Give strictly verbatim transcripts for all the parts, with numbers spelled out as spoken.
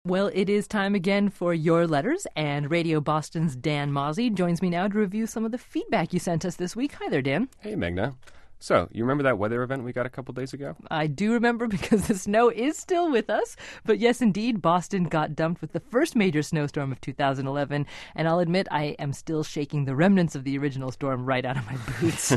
Well, it is time again for your letters, and Radio Boston's Dan Mozzie joins me now to review some of the feedback you sent us this week. Hi there, Dan. Hey, Meghna. So, you remember that weather event we got a couple days ago? I do remember because the snow is still with us. But yes, indeed, Boston got dumped with the first major snowstorm of two thousand eleven. And I'll admit I am still shaking the remnants of the original storm right out of my boots.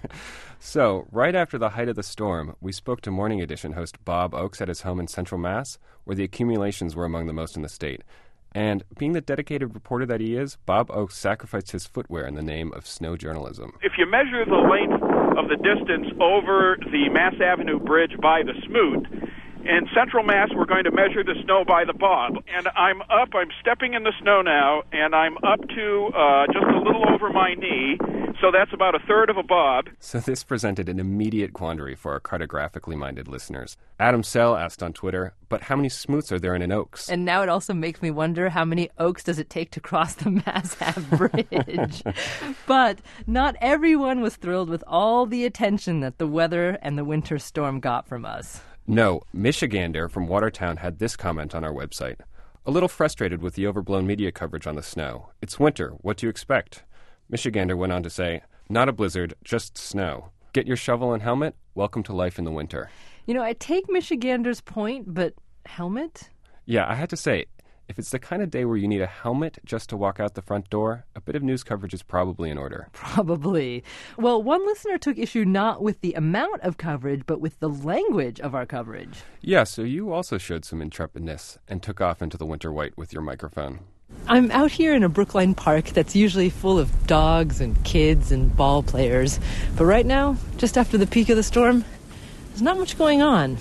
So, right after the height of the storm, we spoke to Morning Edition host Bob Oakes at his home in Central Mass, where the accumulations were among the most in the state. And being the dedicated reporter that he is, Bob Oakes sacrificed his footwear in the name of snow journalism. If you measure the length of the distance over the Mass Avenue Bridge by the Smoot, in Central Mass, we're going to measure the snow by the Bob. And I'm up, I'm stepping in the snow now, and I'm up to uh, just a little over my knee, so that's about a third of a Bob. So this presented an immediate quandary for our cartographically minded listeners. Adam Sell asked on Twitter, but how many Smoots are there in an Oaks? And now it also makes me wonder how many Oaks does it take to cross the Mass Ave Bridge? But not everyone was thrilled with all the attention that the weather and the winter storm got from us. No, Michigander from Watertown had this comment on our website. A little frustrated with the overblown media coverage on the snow. It's winter. What do you expect? Michigander went on to say, not a blizzard, just snow. Get your shovel and helmet. Welcome to life in the winter. You know, I take Michigander's point, but helmet? Yeah, I had to say, if it's the kind of day where you need a helmet just to walk out the front door, a bit of news coverage is probably in order. Probably. Well, one listener took issue not with the amount of coverage, but with the language of our coverage. Yeah, so you also showed some intrepidness and took off into the winter white with your microphone. I'm out here in a Brookline park that's usually full of dogs and kids and ball players. But right now, just after the peak of the storm, there's not much going on.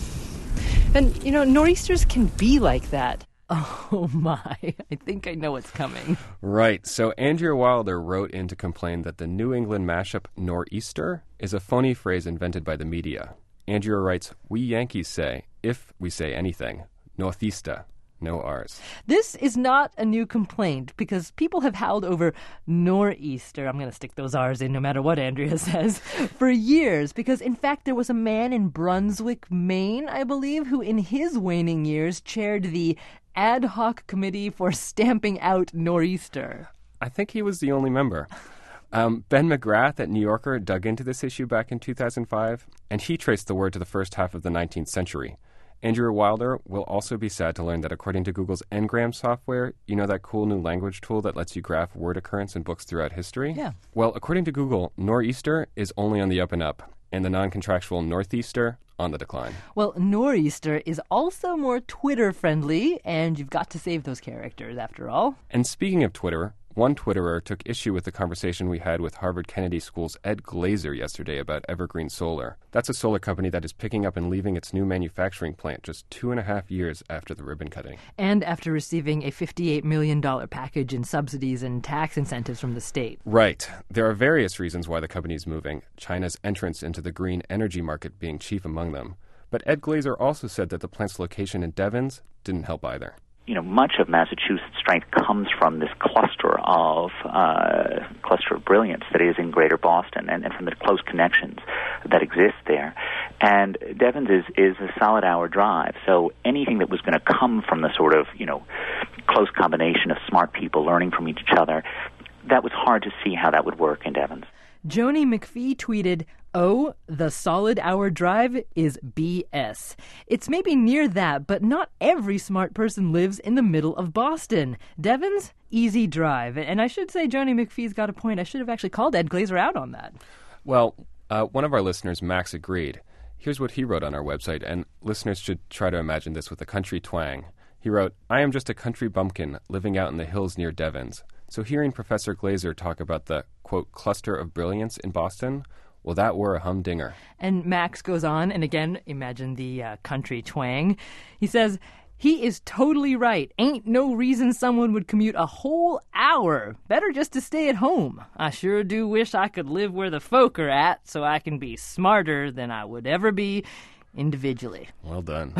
And, you know, nor'easters can be like that. Oh, my. I think I know what's coming. Right. So Andrea Wilder wrote in to complain that the New England mashup nor'easter is a phony phrase invented by the media. Andrea writes, we Yankees say, if we say anything, northeaster. No R's. This is not a new complaint because people have howled over nor'easter. I'm going to stick those R's in no matter what Andrea says for years because, in fact, there was a man in Brunswick, Maine, I believe, who in his waning years chaired the ad hoc committee for stamping out nor'easter. I think he was the only member. Um, Ben McGrath at New Yorker dug into this issue back in two thousand five, and he traced the word to the first half of the nineteenth century. Andrea Wilder will also be sad to learn that according to Google's Ngram software, you know that cool new language tool that lets you graph word occurrence in books throughout history? Yeah. Well, according to Google, nor'easter is only on the up and up, and the non-contractual northeaster on the decline. Well, nor'easter is also more Twitter-friendly, and you've got to save those characters after all. And speaking of Twitter, one Twitterer took issue with the conversation we had with Harvard Kennedy School's Ed Glazer yesterday about Evergreen Solar. That's a solar company that is picking up and leaving its new manufacturing plant just two and a half years after the ribbon cutting. And after receiving a fifty-eight million dollars package in subsidies and tax incentives from the state. Right. There are various reasons why the company is moving, China's entrance into the green energy market being chief among them. But Ed Glazer also said that the plant's location in Devens didn't help either. You know, much of Massachusetts' strength comes from this cluster of uh, cluster of brilliance that is in Greater Boston, and, and from the close connections that exist there. And Devens is is a solid hour drive, so anything that was going to come from the sort of you know close combination of smart people learning from each other, that was hard to see how that would work in Devens. Joni McPhee tweeted, "Oh, the solid hour drive is B S. It's maybe near that, but not every smart person lives in the middle of Boston. Devens, easy drive." And I should say Joni McPhee's got a point. I should have actually called Ed Glazer out on that. Well, uh, one of our listeners, Max, agreed. Here's what he wrote on our website, and listeners should try to imagine this with a country twang. He wrote, "I am just a country bumpkin living out in the hills near Devens. So hearing Professor Glazer talk about the, quote, cluster of brilliance in Boston, well, that were a humdinger." And Max goes on, and again, imagine the uh, country twang. He says, "He is totally right. Ain't no reason someone would commute a whole hour. Better just to stay at home. I sure do wish I could live where the folk are at so I can be smarter than I would ever be individually." Well done.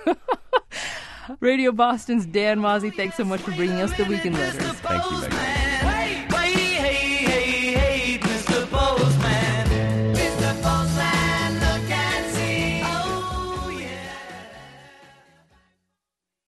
Radio Boston's Dan Mozzie, thanks so much for bringing us the Weekend Letters. Thank you, Megan.